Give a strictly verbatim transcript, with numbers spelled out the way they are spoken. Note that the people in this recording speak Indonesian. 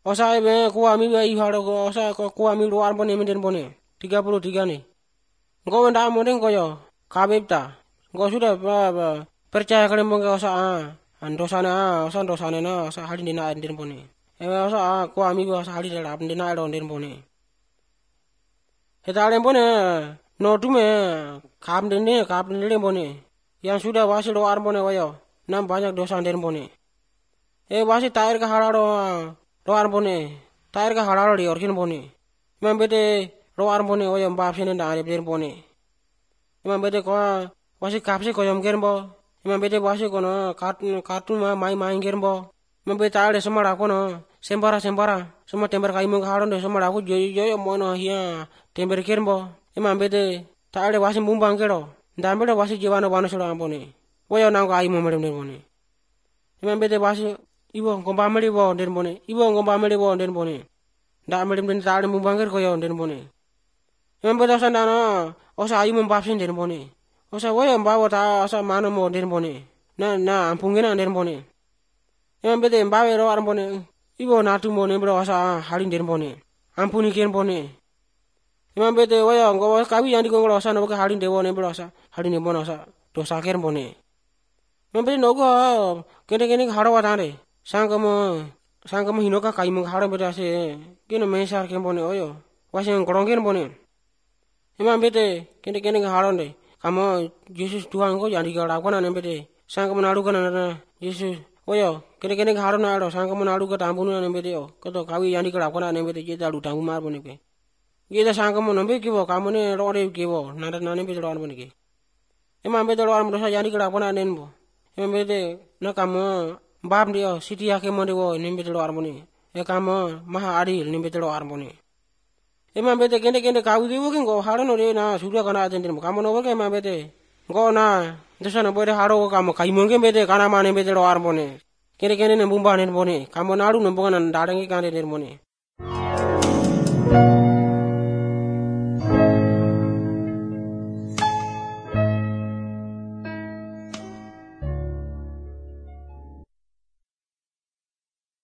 Osa ebe kuwa mi be iharo go osa ko kuwa mi luar bone menden bone. tiga puluh tiga nih. Engkau ndak modeng koyo kabepta. Engkau sudah ba, ba, percaya kalian mongke osa ah. Andosana osa dosana na osa halin dina anden bone. Ebe osa kuwa mi be osa halin dina anden na anden bone. Hetalen bone no tume kam dene kam dene bone. Yang sudah wasi luar bone koyo. Nam banyak dosa anden bone. E wasi tair ka halaro luar bone. Tair ka halaro di orkin bone. Imam bete luar bone koyo mbap sene nda anden bone. Imam bete ko wasi kapse koyo mgerbo. Imam bete wasi kono kartun kartun ma mai mai gerbo. Imam bete ale semara kono sembara sembara. Semua tember kai mung haron de semara aku joyo joyo mono hiya tember gerbo. Imam bete taale wasi mumbang gero. Ndan bete wasi jiwano wano sura bone. Woyo nang kai mo medem bone. Imam bete wasi ibo ngomba meli wo den bone. Ibo ngomba meli wo den bone. Nda medem den taale mumbang ger koyo den bone. Imam bete sandana osa ayu membapsin den bone. Osa woyo mbawo ta osa mano mo den bone. Na na ampungena den bone. Imam bete mbawe ro aran bone. Ibo natu bone bro osa halin den bone. Ampuni ken bone. Imam bete woyo ngo kawi yang digonglo osa no ka halin de bone bro osa halin de bone osa dosa ken bone. Imam bete nogo kene kene haro watane. Sangkamo sangkamo hinoka kai mung haro bete ase kino mesar ken bone oyo. Wasi ngorong ken bone. Imam bete kene kene haro de. Kamu Yesus Tuhan ko yang digalakan ane bete. Sangkamo nalukan ane Yesus. Oyo kene kene haro na ado sangkamo nalukan tampunu ane bete yo. Koto kawi yang digalakan ane bete jeta lu tanggu mar bone ke. Jeta sangkamo nambe kibo kamu ne rore kibo nada nane bete loan bone ke. Imam bete loan dosa yang digalakan ane bo. Imam bete na kamu bab dia siti yake monde wo ne bete loan bone. E kamu maha adil ne bete loan bone. Imam bete kene kene kawi diwo ken go haro no re na sudah kana aten dem kamu no ke imam bete. Go na dosa no bode haro kamu kai mungkin bete kana mane bete loan bone. Kene kene ne bumba ne bone. Kamu nalu ne bongan dadangi kane den bone.